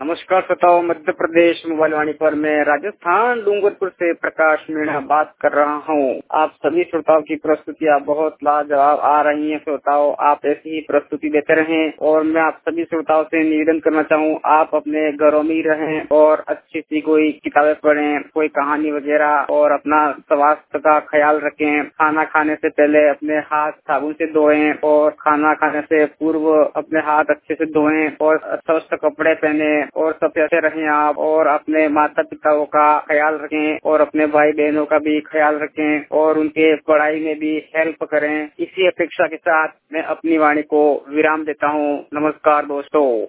नमस्कार श्रोताओं, मध्य प्रदेश मोबाइल वाणी पर मैं राजस्थान डूंगरपुर से प्रकाश मीणा बात कर रहा हूं। आप सभी श्रोताओं की प्रस्तुतियां बहुत लाजवाब आ रही हैं। श्रोताओं, आप ऐसी ही प्रस्तुति देते रहें और मैं आप सभी श्रोताओं से निवेदन करना चाहूँ, आप अपने घरों में रहें और अच्छी सी कोई किताबें पढ़ें, कोई कहानी वगैरह, और अपना स्वास्थ्य का ख्याल रखें। खाना खाने से पहले अपने हाथ साबुन से धोएं और खाना खाने से पूर्व अपने हाथ अच्छे से धोएं और स्वस्थ कपड़े पहने और सबसे अच्छे रहें आप, और अपने माता पिताओं का ख्याल रखें और अपने भाई बहनों का भी ख्याल रखें और उनके पढ़ाई में भी हेल्प करें। इसी अपेक्षा के साथ मैं अपनी वाणी को विराम देता हूँ। नमस्कार दोस्तों।